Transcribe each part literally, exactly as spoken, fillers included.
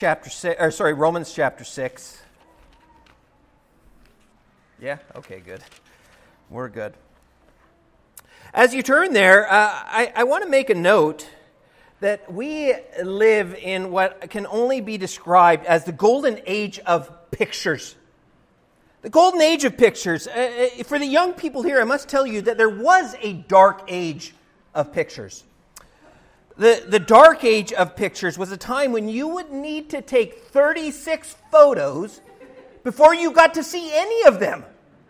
Chapter six, or sorry, Romans chapter six. Yeah, okay, good. We're good. As you turn there, uh, I, I want to make a note that we live in what can only be described as the golden age of pictures. The golden age of pictures. Uh, for the young people here, I must tell you that there was a dark age of pictures. The, the dark age of pictures was a time when you would need to take thirty-six photos before you got to see any of them.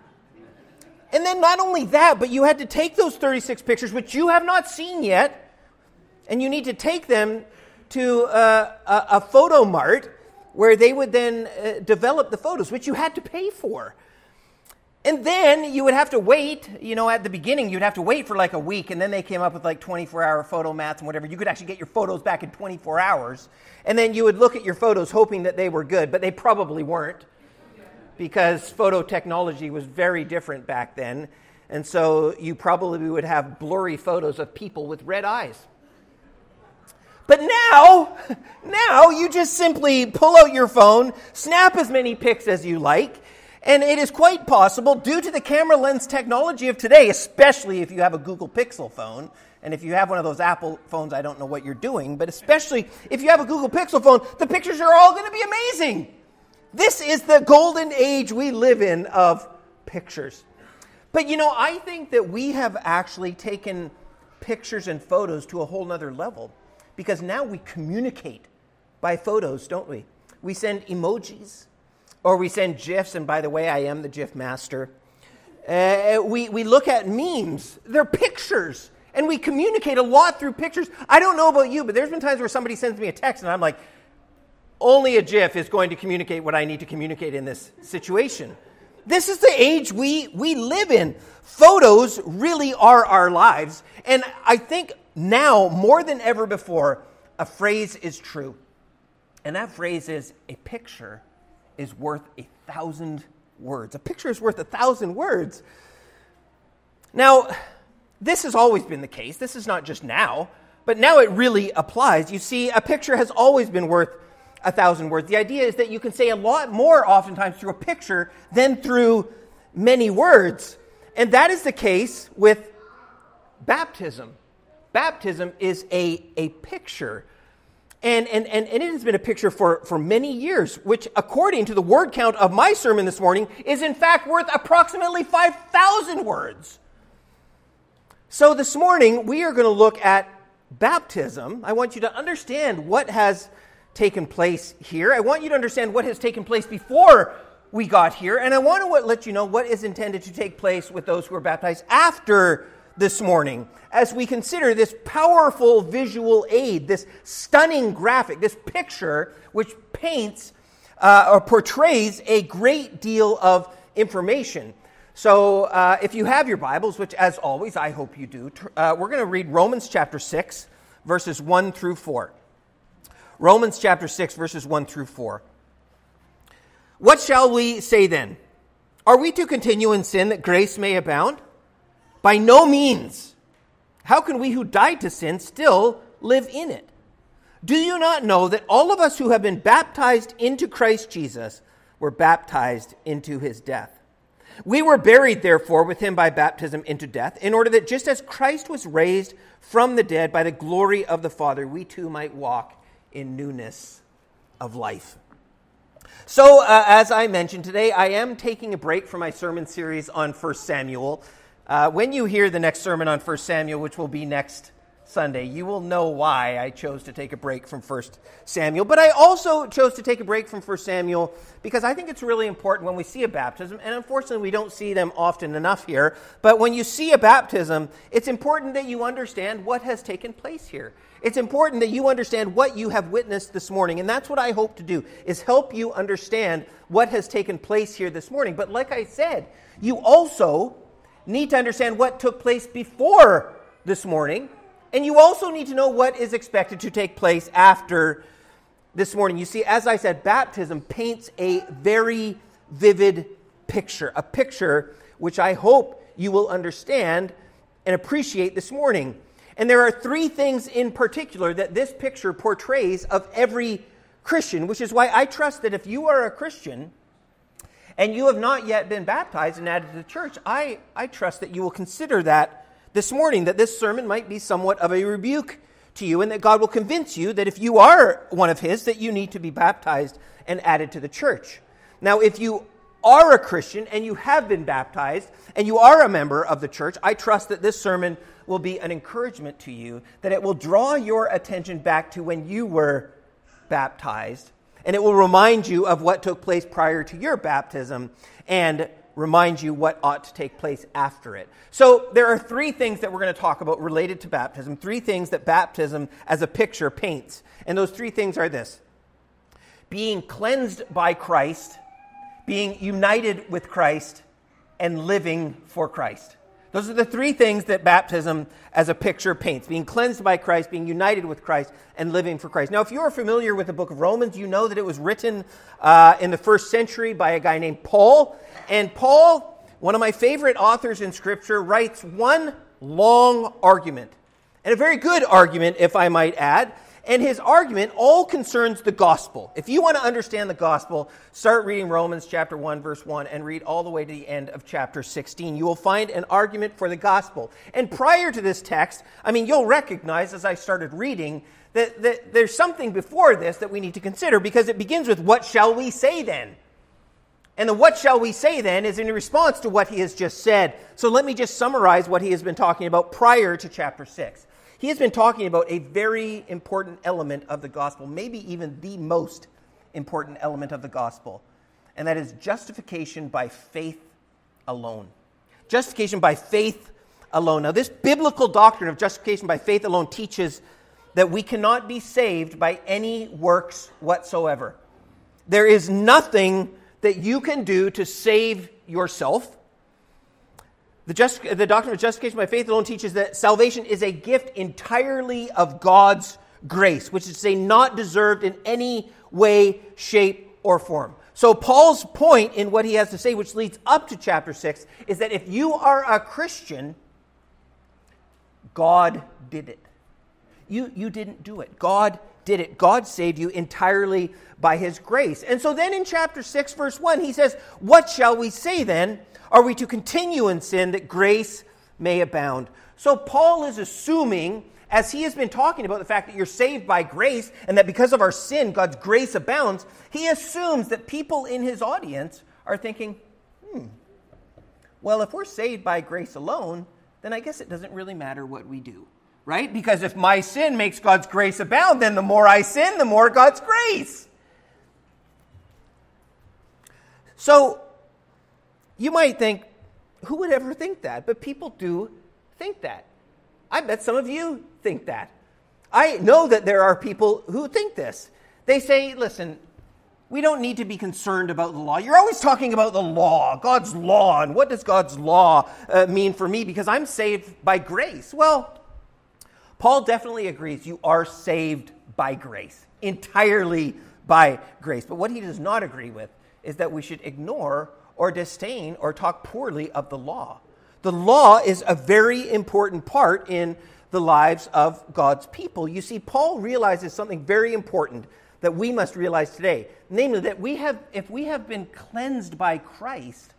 And then not only that, but you had to take those thirty-six pictures, which you have not seen yet, and you need to take them to uh, a, a photo mart where they would then uh, develop the photos, which you had to pay for. And then you would have to wait, you know, at the beginning, you'd have to wait for like a week, and then they came up with like twenty-four hour photo mats and whatever. You could actually get your photos back in twenty-four hours, and then you would look at your photos hoping that they were good, but they probably weren't, because photo technology was very different back then, and so you probably would have blurry photos of people with red eyes. But now, now you just simply pull out your phone, snap as many pics as you like, and it is quite possible, due to the camera lens technology of today, especially if you have a Google Pixel phone, and if you have one of those Apple phones, I don't know what you're doing, but especially if you have a Google Pixel phone, the pictures are all going to be amazing. This is the golden age we live in of pictures. But you know, I think that we have actually taken pictures and photos to a whole nother level, because now we communicate by photos, don't we? We send emojis. Or we send GIFs, and by the way, I am the GIF master. Uh, we, we look at memes. They're pictures, and we communicate a lot through pictures. I don't know about you, but there's been times where somebody sends me a text, and I'm like, only a GIF is going to communicate what I need to communicate in this situation. This is the age we, we live in. Photos really are our lives, and I think now, more than ever before, a phrase is true. And that phrase is, a picture is worth a thousand words. A picture is worth a thousand words. Now, this has always been the case. This is not just now, but now it really applies. You see, a picture has always been worth a thousand words. The idea is that you can say a lot more oftentimes through a picture than through many words. And that is the case with baptism. Baptism is a, a picture. And, and, and, and it has been a picture for, for many years, which, according to the word count of my sermon this morning, is in fact worth approximately five thousand words. So this morning, we are going to look at baptism. I want you to understand what has taken place here. I want you to understand what has taken place before we got here. And I want to let you know what is intended to take place with those who are baptized after this morning, as we consider this powerful visual aid, this stunning graphic, this picture which paints uh, or portrays a great deal of information. So uh, if you have your Bibles, which as always I hope you do, uh, we're going to read Romans chapter six, verses one through four. Romans chapter six, verses one through four. What shall we say then? Are we to continue in sin that grace may abound? By no means. How can we who died to sin still live in it? Do you not know that all of us who have been baptized into Christ Jesus were baptized into his death? We were buried, therefore, with him by baptism into death, in order that just as Christ was raised from the dead by the glory of the Father, we too might walk in newness of life. So, uh, as I mentioned today, I am taking a break from my sermon series on First Samuel. Uh, when you hear the next sermon on First Samuel, which will be next Sunday, you will know why I chose to take a break from First Samuel. But I also chose to take a break from First Samuel because I think it's really important when we see a baptism, and unfortunately we don't see them often enough here, but when you see a baptism, it's important that you understand what has taken place here. It's important that you understand what you have witnessed this morning, and that's what I hope to do, is help you understand what has taken place here this morning. But like I said, you also need to understand what took place before this morning, and you also need to know what is expected to take place after this morning. You see, as I said, baptism paints a very vivid picture, a picture which I hope you will understand and appreciate this morning. And there are three things in particular that this picture portrays of every Christian, which is why I trust that if you are a Christian and you have not yet been baptized and added to the church, I, I trust that you will consider that this morning, that this sermon might be somewhat of a rebuke to you, and that God will convince you that if you are one of His, that you need to be baptized and added to the church. Now, if you are a Christian and you have been baptized and you are a member of the church, I trust that this sermon will be an encouragement to you, that it will draw your attention back to when you were baptized, and it will remind you of what took place prior to your baptism and remind you what ought to take place after it. So there are three things that we're going to talk about related to baptism, three things that baptism as a picture paints. And those three things are this: being cleansed by Christ, being united with Christ, and living for Christ. Those are the three things that baptism as a picture paints: being cleansed by Christ, being united with Christ, and living for Christ. Now, if you are familiar with the book of Romans, you know that it was written uh, in the first century by a guy named Paul. And Paul, one of my favorite authors in Scripture, writes one long argument, and a very good argument, if I might add. And his argument all concerns the gospel. If you want to understand the gospel, start reading Romans chapter one, verse one, and read all the way to the end of chapter sixteen. You will find an argument for the gospel. And prior to this text, I mean, you'll recognize as I started reading that, that there's something before this that we need to consider, because it begins with, what shall we say then? And the what shall we say then is in response to what he has just said. So let me just summarize what he has been talking about prior to chapter six. He has been talking about a very important element of the gospel, maybe even the most important element of the gospel, and that is justification by faith alone. Justification by faith alone. Now, this biblical doctrine of justification by faith alone teaches that we cannot be saved by any works whatsoever. There is nothing that you can do to save yourself. The, just, the doctrine of justification by faith alone teaches that salvation is a gift entirely of God's grace, which is to say not deserved in any way, shape, or form. So Paul's point in what he has to say, which leads up to chapter six, is that if you are a Christian, God did it. You, you didn't do it. God did it. God saved you entirely by His grace. And so then in chapter six, verse one, he says, what shall we say then? Are we to continue in sin that grace may abound? So Paul is assuming, as he has been talking about the fact that you're saved by grace and that because of our sin, God's grace abounds, he assumes that people in his audience are thinking, hmm, well, if we're saved by grace alone, then I guess it doesn't really matter what we do, right? Because if my sin makes God's grace abound, then the more I sin, the more God's grace. So you might think, who would ever think that? But people do think that. I bet some of you think that. I know that there are people who think this. They say, listen, we don't need to be concerned about the law. You're always talking about the law, God's law, and what does God's law uh, mean for me? Because I'm saved by grace. Well, Paul definitely agrees you are saved by grace, entirely by grace. But what he does not agree with is that we should ignore or disdain or talk poorly of the law. The law is a very important part in the lives of God's people. You see, Paul realizes something very important that we must realize today, namely that we have, if we have been cleansed by Christ,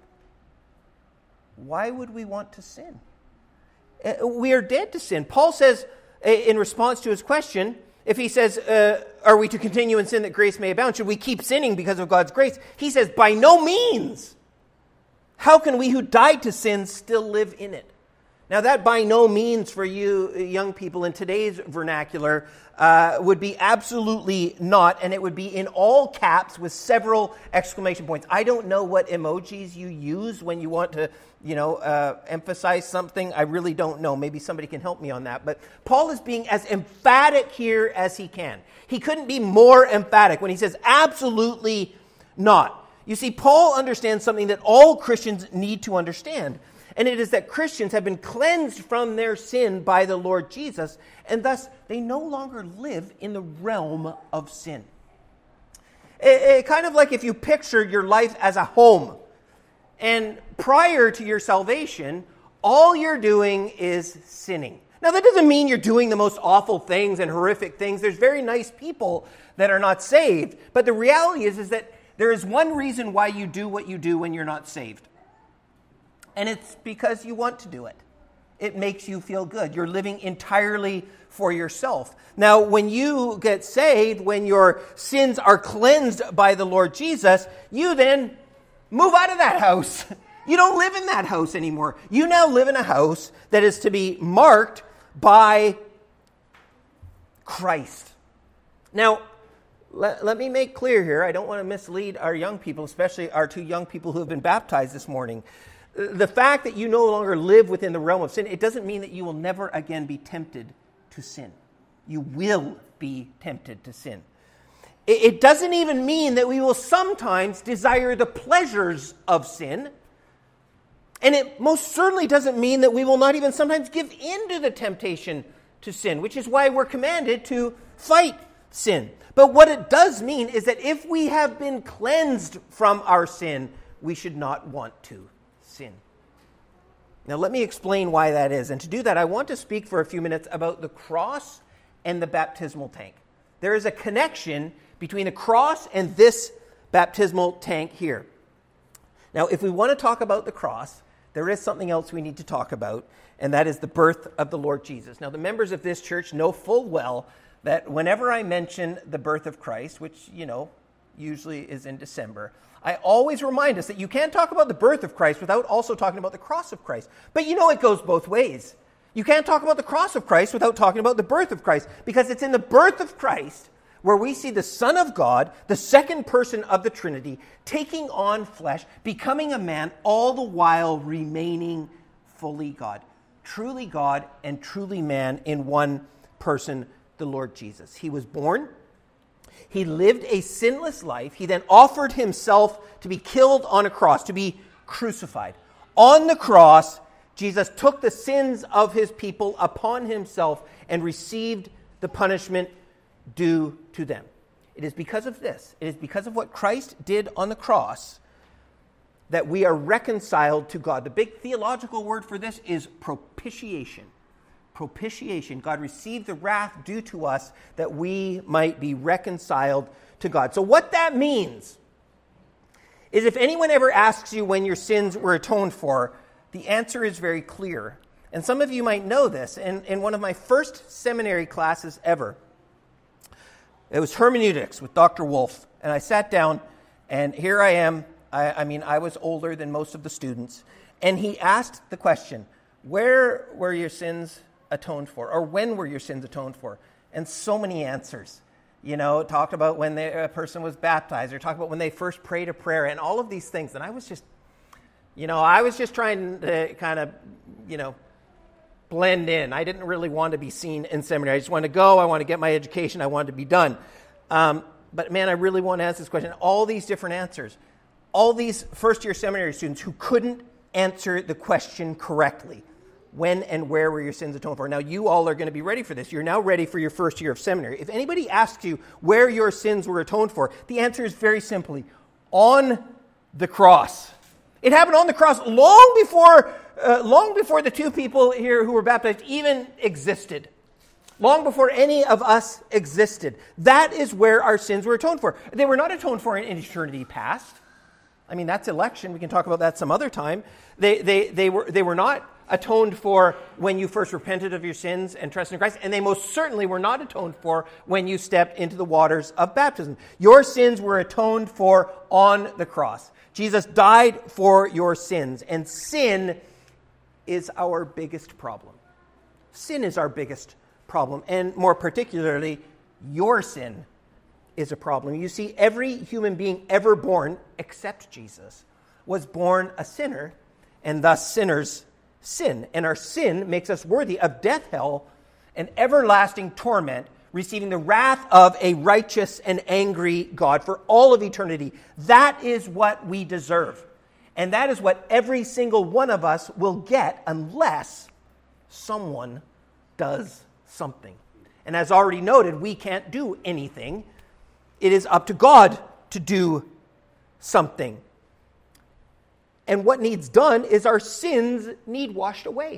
why would we want to sin? We are dead to sin. Paul says, in response to his question, if he says, uh, are we to continue in sin that grace may abound? Should we keep sinning because of God's grace? He says, by no means. How can we who died to sin still live in it? Now that by no means for you young people in today's vernacular uh, would be absolutely not, and it would be in all caps with several exclamation points. I don't know what emojis you use when you want to, you know, uh, emphasize something. I really don't know. Maybe somebody can help me on that. But Paul is being as emphatic here as he can. He couldn't be more emphatic when he says absolutely not. You see, Paul understands something that all Christians need to understand. And it is that Christians have been cleansed from their sin by the Lord Jesus, and thus they no longer live in the realm of sin. It, it, kind of like if you picture your life as a home, and prior to your salvation, all you're doing is sinning. Now, that doesn't mean you're doing the most awful things and horrific things. There's very nice people that are not saved. But the reality is, is that there is one reason why you do what you do when you're not saved. And it's because you want to do it. It makes you feel good. You're living entirely for yourself. Now, when you get saved, when your sins are cleansed by the Lord Jesus, you then move out of that house. You don't live in that house anymore. You now live in a house that is to be marked by Christ. Now, let, let me make clear here, I don't want to mislead our young people, especially our two young people who have been baptized this morning. The fact that you no longer live within the realm of sin, it doesn't mean that you will never again be tempted to sin. You will be tempted to sin. It, it doesn't even mean that we will sometimes desire the pleasures of sin. And it most certainly doesn't mean that we will not even sometimes give in to the temptation to sin, which is why we're commanded to fight sin. But what it does mean is that if we have been cleansed from our sin, we should not want to sin. Now, let me explain why that is. And to do that, I want to speak for a few minutes about the cross and the baptismal tank. There is a connection between the cross and this baptismal tank here. Now, if we want to talk about the cross, there is something else we need to talk about, and that is the birth of the Lord Jesus. Now, the members of this church know full well that whenever I mention the birth of Christ, which, you know, usually is in December, I always remind us that you can't talk about the birth of Christ without also talking about the cross of Christ. But you know it goes both ways. You can't talk about the cross of Christ without talking about the birth of Christ, because it's in the birth of Christ where we see the Son of God, the second person of the Trinity, taking on flesh, becoming a man, all the while remaining fully God. Truly God and truly man in one person, the Lord Jesus. He was born. He lived a sinless life. He then offered himself to be killed on a cross, to be crucified. On the cross, Jesus took the sins of his people upon himself and received the punishment due to them. It is because of this, it is because of what Christ did on the cross that we are reconciled to God. The big theological word for this is propitiation. Propitiation. God received the wrath due to us that we might be reconciled to God. So what that means is, if anyone ever asks you when your sins were atoned for, the answer is very clear. And some of you might know this. In, in one of my first seminary classes ever, it was hermeneutics with Doctor Wolf. And I sat down, and here I am. I, I mean, I was older than most of the students. And he asked the question, where were your sins atoned for? Or when were your sins atoned for? And so many answers. You know, talked about when they, a person was baptized, or talked about when they first prayed a prayer, and all of these things. And I was just, you know, I was just trying to kind of, you know, blend in. I didn't really want to be seen in seminary. I just wanted to go. I want to get my education. I wanted to be done. Um, but man, I really want to ask this question. All these different answers. All these first-year seminary students who couldn't answer the question correctly. When and where were your sins atoned for? Now, you all are going to be ready for this. You're now ready for your first year of seminary. If anybody asks you where your sins were atoned for, the answer is very simply, on the cross. It happened on the cross long before, uh, long before the two people here who were baptized even existed. Long before any of us existed. That is where our sins were atoned for. They were not atoned for in eternity past. I mean, that's election. We can talk about that some other time. They, they, they were, they were not atoned for when you first repented of your sins and trusted in Christ, and they most certainly were not atoned for when you stepped into the waters of baptism. Your sins were atoned for on the cross. Jesus died for your sins, and sin is our biggest problem. Sin is our biggest problem, and more particularly, your sin is a problem. You see, every human being ever born, except Jesus, was born a sinner, and thus sinners sin. And our sin makes us worthy of death, hell, and everlasting torment, receiving the wrath of a righteous and angry God for all of eternity. That is what we deserve. And that is what every single one of us will get unless someone does something. And as already noted, we can't do anything. It is up to God to do something. And what needs done is our sins need washed away.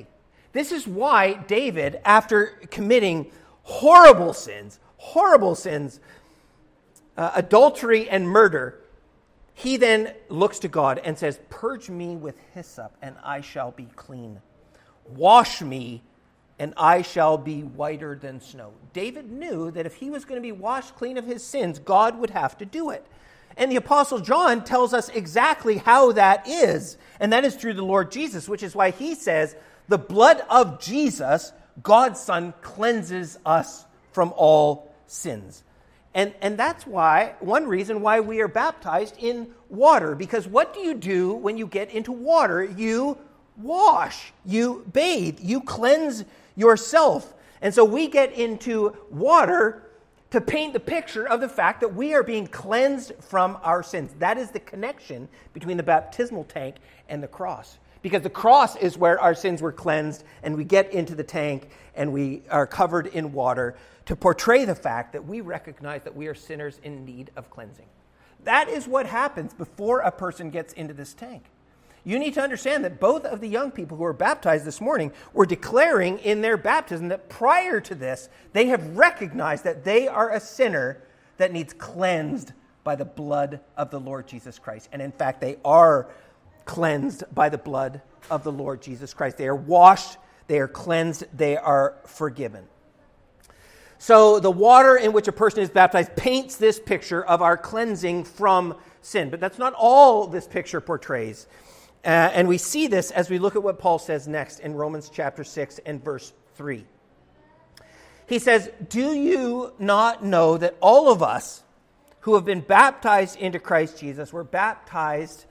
This is why David, after committing horrible sins, horrible sins, uh, adultery and murder, he then looks to God and says, "Purge me with hyssop, and I shall be clean. Wash me, and I shall be whiter than snow." David knew that if he was going to be washed clean of his sins, God would have to do it. And the Apostle John tells us exactly how that is, and that is through the Lord Jesus, which is why he says, the blood of Jesus, God's Son, cleanses us from all sins. And, and that's why, one reason why we are baptized in water, because what do you do when you get into water? You wash, you bathe, you cleanse yourself. And so we get into water to paint the picture of the fact that we are being cleansed from our sins. That is the connection between the baptismal tank and the cross. Because the cross is where our sins were cleansed, and we get into the tank and we are covered in water to portray the fact that we recognize that we are sinners in need of cleansing. That is what happens before a person gets into this tank. You need to understand that both of the young people who were baptized this morning were declaring in their baptism that prior to this, they have recognized that they are a sinner that needs cleansed by the blood of the Lord Jesus Christ. And in fact, they are cleansed by the blood of the Lord Jesus Christ. They are washed, they are cleansed, they are forgiven. So the water in which a person is baptized paints this picture of our cleansing from sin. But that's not all this picture portrays. Uh, and we see this as we look at what Paul says next in Romans chapter six and verse three. He says, "Do you not know that all of us who have been baptized into Christ Jesus were baptized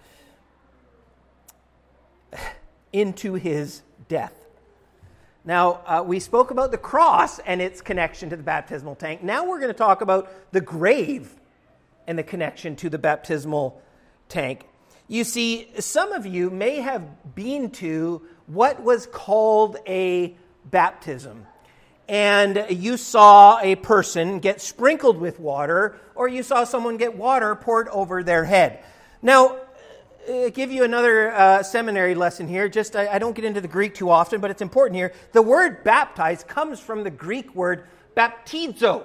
into his death?" Now, uh, we spoke about the cross and its connection to the baptismal tank. Now we're going to talk about the grave and the connection to the baptismal tank. You see, some of you may have been to what was called a baptism. And you saw a person get sprinkled with water, or you saw someone get water poured over their head. Now, I'll give you another uh, seminary lesson here. Just I, I don't get into the Greek too often, but it's important here. The word baptize comes from the Greek word baptizo.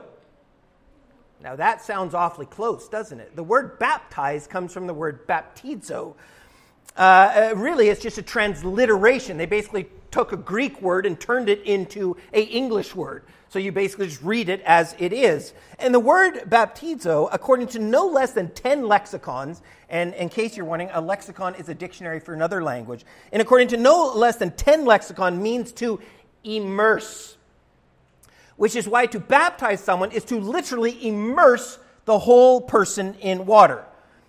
Now that sounds awfully close, doesn't it? The word baptize comes from the word baptizo. Uh, really, it's just a transliteration. They basically took a Greek word and turned it into an English word. So you basically just read it as it is. And the word baptizo, according to no less than ten lexicons, and in case you're wondering, a lexicon is a dictionary for another language, and according to no less than ten lexicon means to immerse, which is why to baptize someone is to literally immerse the whole person in water.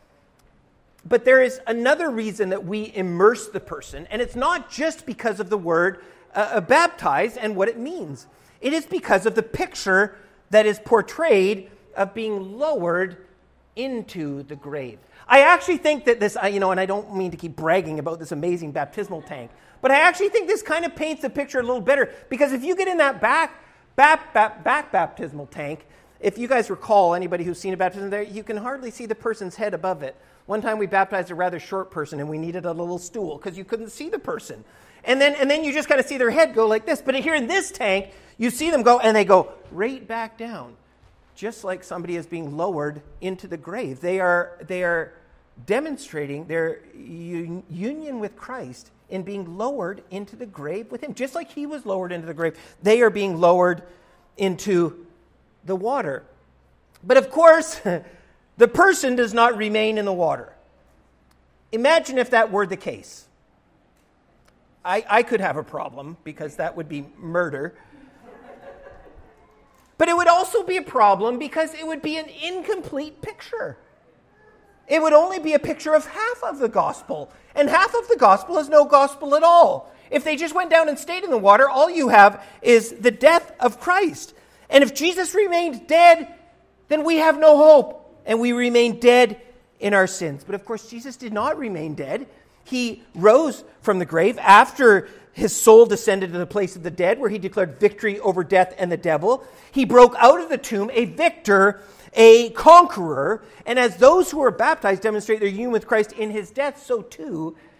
But there is another reason that we immerse the person, and it's not just because of the word uh, baptize and what it means. It is because of the picture that is portrayed of being lowered into the grave. I actually think that this, you know, and I don't mean to keep bragging about this amazing baptismal tank, but I actually think this kind of paints the picture a little better, because if you get in that back, back, back, back baptismal tank, if you guys recall, anybody who's seen a baptism there, you can hardly see the person's head above it. One time we baptized a rather short person and we needed a little stool because you couldn't see the person. And then and then you just kind of see their head go like this. But here in this tank, you see them go and they go right back down, just like somebody is being lowered into the grave. They are they are demonstrating their un- union with Christ in being lowered into the grave with him. Just like he was lowered into the grave, they are being lowered into the water. But of course, the person does not remain in the water. Imagine if that were the case. I, I could have a problem, because that would be murder. But it would also be a problem because it would be an incomplete picture. It would only be a picture of half of the gospel. And half of the gospel is no gospel at all. If they just went down and stayed in the water, all you have is the death of Christ. And if Jesus remained dead, then we have no hope, and we remain dead in our sins. But of course, Jesus did not remain dead. He rose from the grave after his soul descended to the place of the dead, where he declared victory over death and the devil. He broke out of the tomb a victor, a conqueror. And as those who are baptized demonstrate their union with Christ in his death, so too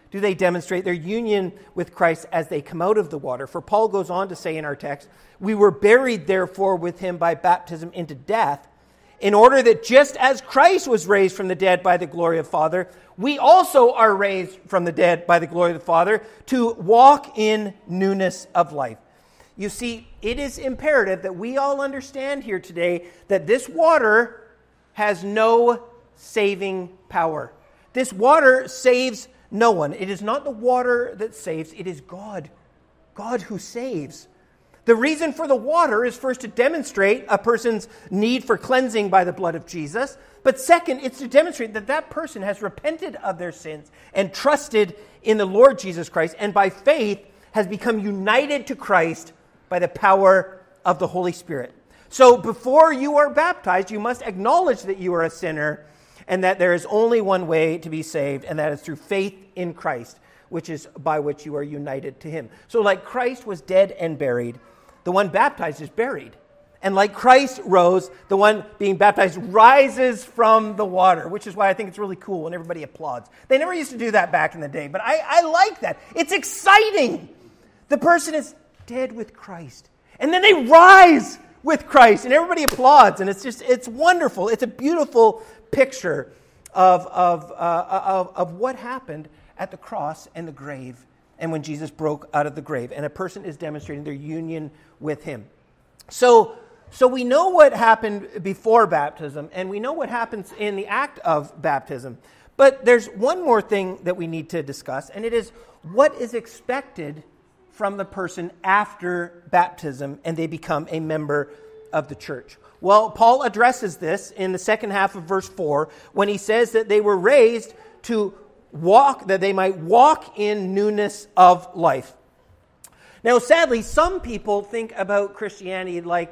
do they demonstrate their union with Christ as they come out of the water. For Paul goes on to say in our text, we were buried therefore with him by baptism into death, in order that just as Christ was raised from the dead by the glory of the Father, we also are raised from the dead by the glory of the Father to walk in newness of life. You see, it is imperative that we all understand here today that this water has no saving power. This water saves no one. It is not the water that saves, it is God. God who saves. The reason for the water is first to demonstrate a person's need for cleansing by the blood of Jesus. But second, it's to demonstrate that that person has repented of their sins and trusted in the Lord Jesus Christ, and by faith has become united to Christ by the power of the Holy Spirit. So before you are baptized, you must acknowledge that you are a sinner and that there is only one way to be saved, and that is through faith in Christ, which is by which you are united to him. So like Christ was dead and buried, the one baptized is buried. And like Christ rose, the one being baptized rises from the water, which is why I think it's really cool when everybody applauds. They never used to do that back in the day, but I, I like that. It's exciting. The person is dead with Christ, and then they rise with Christ, and everybody applauds, and it's just, it's wonderful. It's a beautiful picture of, of, uh, of, of what happened at the cross and the grave, and when Jesus broke out of the grave, and a person is demonstrating their union with him. So, so we know what happened before baptism, and we know what happens in the act of baptism. But there's one more thing that we need to discuss, and it is what is expected from the person after baptism and they become a member of the church. Well, Paul addresses this in the second half of verse four when he says that they were raised to walk, that they might walk in newness of life. Now, sadly, some people think about Christianity like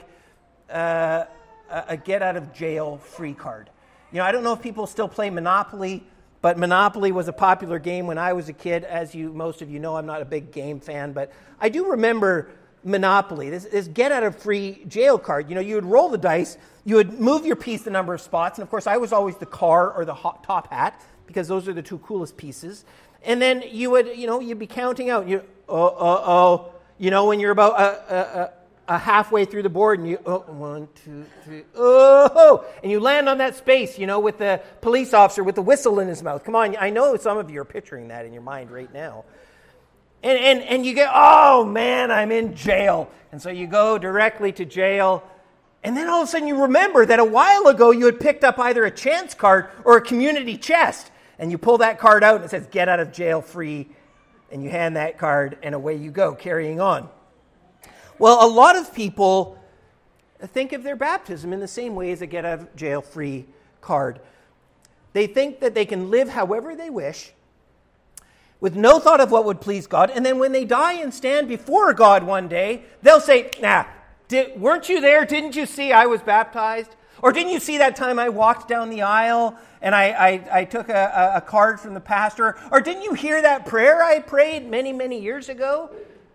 uh, a get-out-of-jail-free card. You know, I don't know if people still play Monopoly, but Monopoly was a popular game when I was a kid. As you, most of you know, I'm not a big game fan, but I do remember Monopoly, this, this get-out-of-free-jail card. You know, you would roll the dice, you would move your piece the number of spots, and of course, I was always the car or the hot top hat, because those are the two coolest pieces. And then you would, you know, you'd be counting out. You, oh, oh, oh. You know, when you're about a, a, a halfway through the board, and you, oh, one, two, three, oh, and you land on that space, you know, with the police officer with the whistle in his mouth. Come on, I know some of you are picturing that in your mind right now. And, and, and you get, oh, man, I'm in jail. And so you go directly to jail. And then all of a sudden you remember that a while ago you had picked up either a chance card or a community chest. And you pull that card out and it says, get out of jail free. And you hand that card and away you go, carrying on. Well, a lot of people think of their baptism in the same way as a get out of jail free card. They think that they can live however they wish, with no thought of what would please God. And then when they die and stand before God one day, they'll say, nah, did, weren't you there? Didn't you see I was baptized? Or didn't you see that time I walked down the aisle and I, I, I took a, a card from the pastor? Or didn't you hear that prayer I prayed many, many years ago?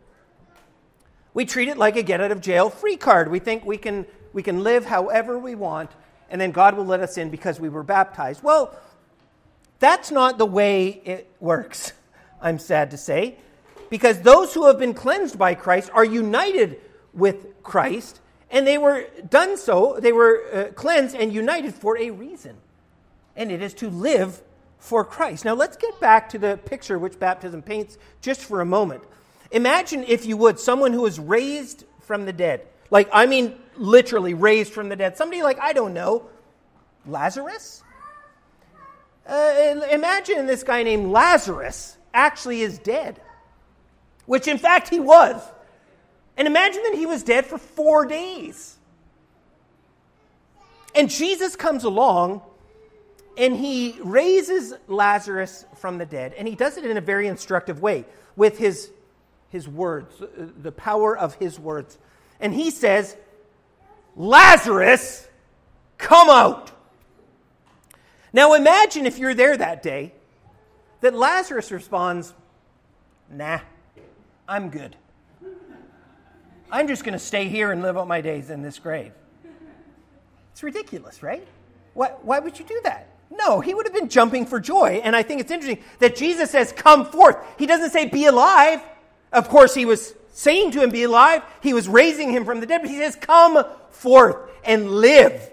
We treat it like a get-out-of-jail-free card. We think we can, we can live however we want, and then God will let us in because we were baptized. Well, that's not the way it works, I'm sad to say, because those who have been cleansed by Christ are united with Christ, and they were done so, they were uh, cleansed and united for a reason, and it is to live for Christ. Now let's get back to the picture which baptism paints just for a moment. Imagine, if you would, someone who is raised from the dead. Like, I mean, literally raised from the dead. Somebody like, I don't know, Lazarus? Uh, imagine this guy named Lazarus actually is dead, which in fact he was. And imagine that he was dead for four days. And Jesus comes along and he raises Lazarus from the dead. And he does it in a very instructive way with his, his words, the power of his words. And he says, Lazarus, come out. Now imagine if you're there that day, that Lazarus responds, nah, I'm good. I'm just going to stay here and live out my days in this grave. It's ridiculous, right? Why, why would you do that? No, he would have been jumping for joy. And I think it's interesting that Jesus says, come forth. He doesn't say be alive. Of course, he was saying to him, be alive. He was raising him from the dead. But he says, come forth and live.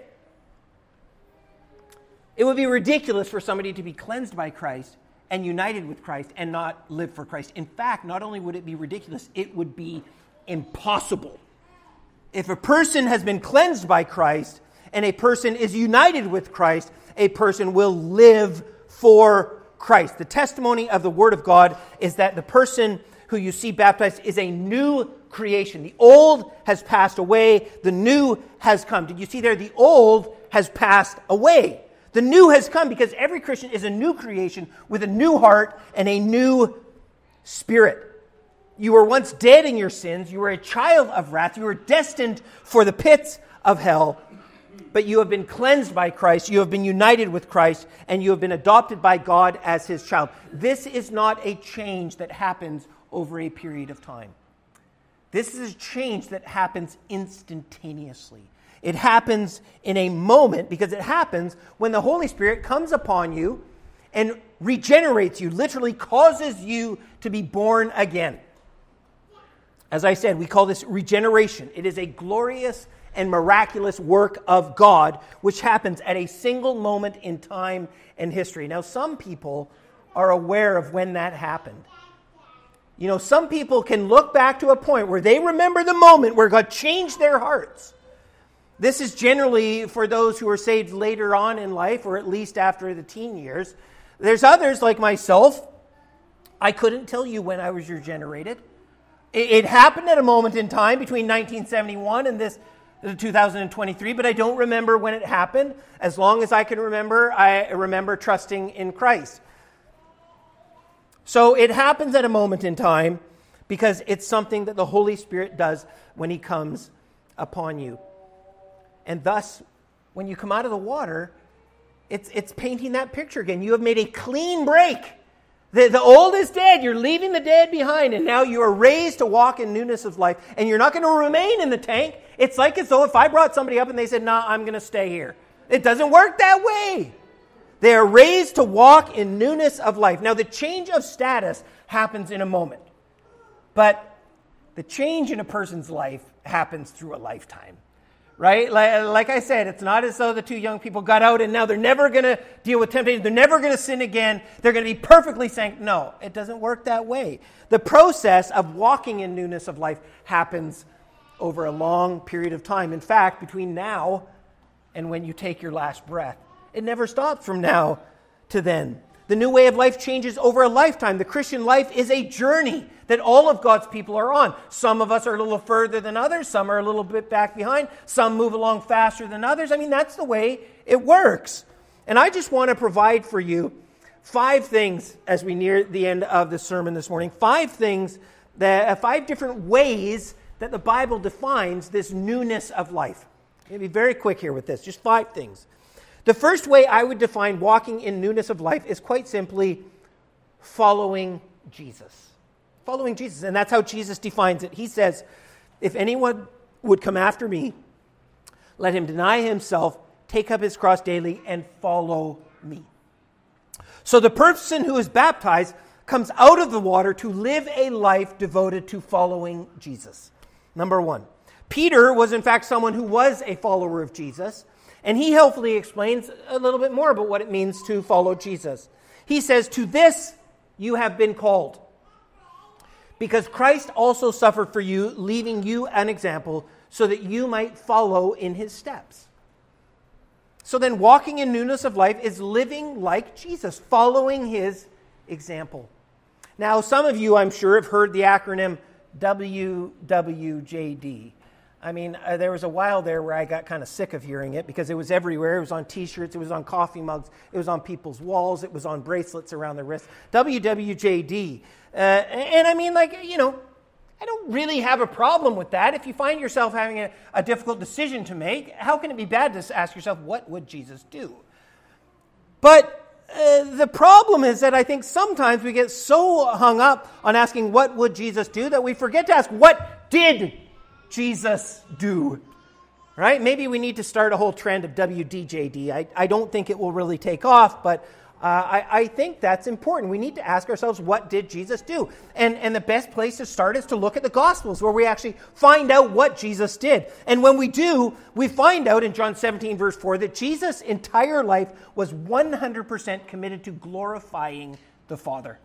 It would be ridiculous for somebody to be cleansed by Christ and united with Christ and not live for Christ. In fact, not only would it be ridiculous, it would be impossible. If a person has been cleansed by Christ and a person is united with Christ, a person will live for Christ. The testimony of the Word of God is that the person who you see baptized is a new creation. The old has passed away, the new has come. Did you see there? The old has passed away. The new has come because every Christian is a new creation with a new heart and a new spirit. You were once dead in your sins. You were a child of wrath. You were destined for the pits of hell. But you have been cleansed by Christ. You have been united with Christ. And you have been adopted by God as his child. This is not a change that happens over a period of time. This is a change that happens instantaneously. It happens in a moment because it happens when the Holy Spirit comes upon you and regenerates you, literally causes you to be born again. As I said, we call this regeneration. It is a glorious and miraculous work of God, which happens at a single moment in time and history. Now, some people are aware of when that happened. You know, some people can look back to a point where they remember the moment where God changed their hearts. This is generally for those who are saved later on in life, or at least after the teen years. There's others, like myself. I couldn't tell you when I was regenerated. It, it happened at a moment in time between nineteen seventy-one and this two thousand twenty-three, but I don't remember when it happened. As long as I can remember, I remember trusting in Christ. So it happens at a moment in time because it's something that the Holy Spirit does when he comes upon you. And thus, when you come out of the water, it's it's painting that picture again. You have made a clean break. The, the old is dead. You're leaving the dead behind, and now you are raised to walk in newness of life. And you're not going to remain in the tank. It's like as though if I brought somebody up and they said, "Nah, I'm going to stay here." It doesn't work that way. They are raised to walk in newness of life. Now, the change of status happens in a moment. But the change in a person's life happens through a lifetime. Right? Like, like I said, it's not as though the two young people got out and now they're never going to deal with temptation. They're never going to sin again. They're going to be perfectly sanctified. No, it doesn't work that way. The process of walking in newness of life happens over a long period of time. In fact, between now and when you take your last breath, it never stops from now to then. The new way of life changes over a lifetime. The Christian life is a journey that all of God's people are on. Some of us are a little further than others. Some are a little bit back behind. Some move along faster than others. I mean, that's the way it works. And I just want to provide for you five things as we near the end of the sermon this morning. Five things, that, five different ways that the Bible defines this newness of life. I'm going to be very quick here with this. Just five things. The first way I would define walking in newness of life is quite simply following Jesus. Following Jesus. And that's how Jesus defines it. He says, if anyone would come after me, let him deny himself, take up his cross daily, and follow me. So the person who is baptized comes out of the water to live a life devoted to following Jesus. Number one. Peter was in fact someone who was a follower of Jesus. And he helpfully explains a little bit more about what it means to follow Jesus. He says, to this you have been called, because Christ also suffered for you, leaving you an example, so that you might follow in his steps. So then walking in newness of life is living like Jesus, following his example. Now, some of you, I'm sure, have heard the acronym W W J D. I mean, uh, there was a while there where I got kind of sick of hearing it because it was everywhere. It was on T-shirts, it was on coffee mugs, it was on people's walls, it was on bracelets around their wrists. W W J D. Uh, and I mean, like, you know, I don't really have a problem with that. If you find yourself having a, a difficult decision to make, how can it be bad to ask yourself, what would Jesus do? But uh, the problem is that I think sometimes we get so hung up on asking, what would Jesus do, that we forget to ask, what did Jesus do? right? Maybe we need to start a whole trend of W D J D. I, I don't think it will really take off, but uh, I, I think that's important. We need to ask ourselves, what did Jesus do? And, and the best place to start is to look at the Gospels, where we actually find out what Jesus did. And when we do, we find out in John seventeen, verse four, that Jesus' entire life was one hundred percent committed to glorifying the Father.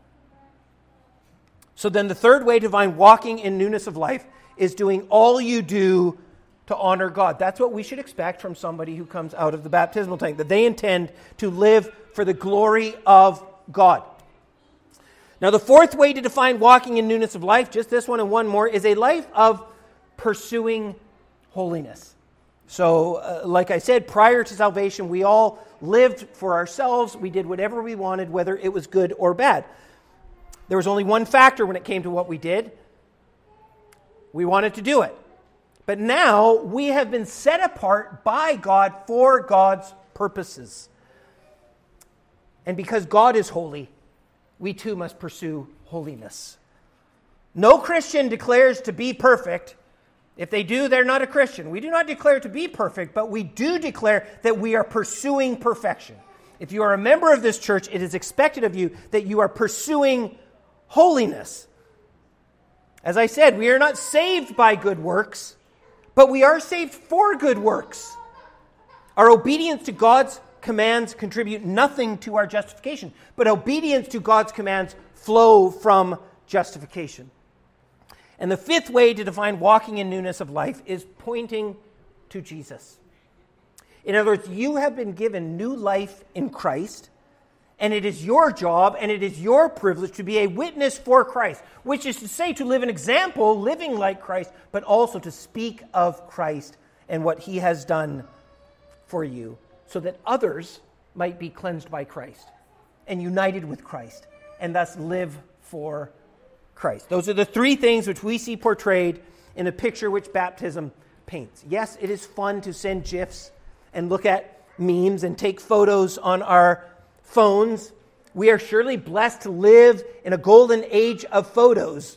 So then the third way to find walking in newness of life is doing all you do to honor God. That's what we should expect from somebody who comes out of the baptismal tank, that they intend to live for the glory of God. Now, the fourth way to define walking in newness of life, just this one and one more, is a life of pursuing holiness. So, uh, like I said, prior to salvation, we all lived for ourselves. We did whatever we wanted, whether it was good or bad. There was only one factor when it came to what we did. We wanted to do it. But now we have been set apart by God for God's purposes. And because God is holy, we too must pursue holiness. No Christian declares to be perfect. If they do, they're not a Christian. We do not declare to be perfect, but we do declare that we are pursuing perfection. If you are a member of this church, it is expected of you that you are pursuing holiness. As I said, we are not saved by good works, but we are saved for good works. Our obedience to God's commands contribute nothing to our justification, but obedience to God's commands flow from justification. And the fifth way to define walking in newness of life is pointing to Jesus. In other words, you have been given new life in Christ, and it is your job and it is your privilege to be a witness for Christ, which is to say to live an example, living like Christ, but also to speak of Christ and what he has done for you, so that others might be cleansed by Christ and united with Christ, and thus live for Christ. Those are the three things which we see portrayed in a picture which baptism paints. Yes, it is fun to send GIFs and look at memes and take photos on our phones. We are surely blessed to live in a golden age of photos,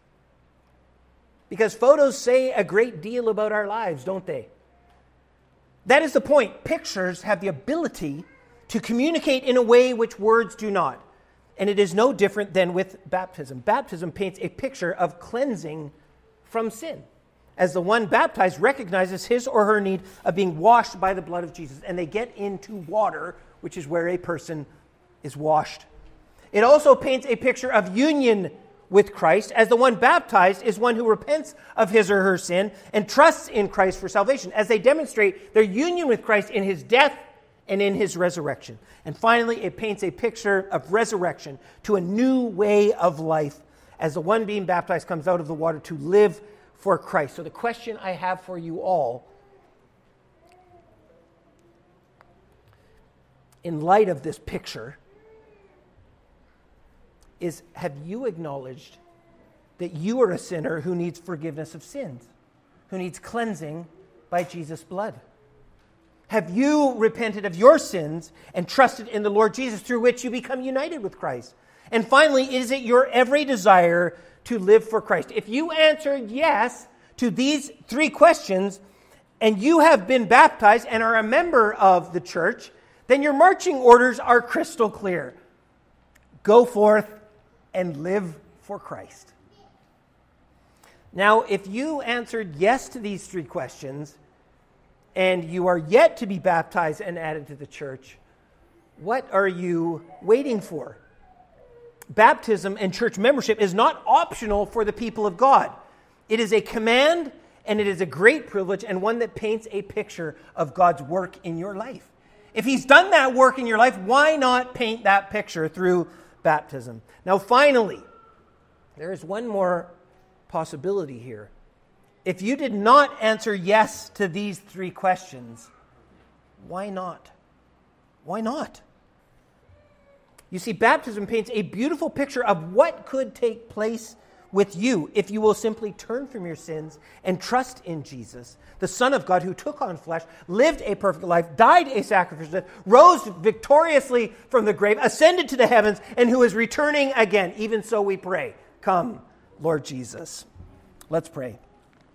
because photos say a great deal about our lives, don't they? That is the point. Pictures have the ability to communicate in a way which words do not. And it is no different than with baptism. Baptism paints a picture of cleansing from sin, as the one baptized recognizes his or her need of being washed by the blood of Jesus, and they get into water, which is where a person is washed. It also paints a picture of union with Christ, as the one baptized is one who repents of his or her sin and trusts in Christ for salvation, as they demonstrate their union with Christ in his death and in his resurrection. And finally, it paints a picture of resurrection to a new way of life, as the one being baptized comes out of the water to live for Christ. So the question I have for you all, in light of this picture, is, have you acknowledged that you are a sinner who needs forgiveness of sins, who needs cleansing by Jesus' blood? Have you repented of your sins and trusted in the Lord Jesus, through which you become united with Christ? And finally, is it your every desire to live for Christ? If you answered yes to these three questions, and you have been baptized and are a member of the church, then your marching orders are crystal clear. Go forth and live for Christ. Now, if you answered yes to these three questions, and you are yet to be baptized and added to the church, what are you waiting for? Baptism and church membership is not optional for the people of God. It is a command, and it is a great privilege, and one that paints a picture of God's work in your life. If he's done that work in your life, why not paint that picture through baptism? Now, finally, there is one more possibility here. If you did not answer yes to these three questions, why not? Why not? You see, baptism paints a beautiful picture of what could take place with you if you will simply turn from your sins and trust in Jesus, the Son of God who took on flesh, lived a perfect life, died a sacrificial death, rose victoriously from the grave, ascended to the heavens, and who is returning again. Even so we pray, come, Lord Jesus. Let's pray.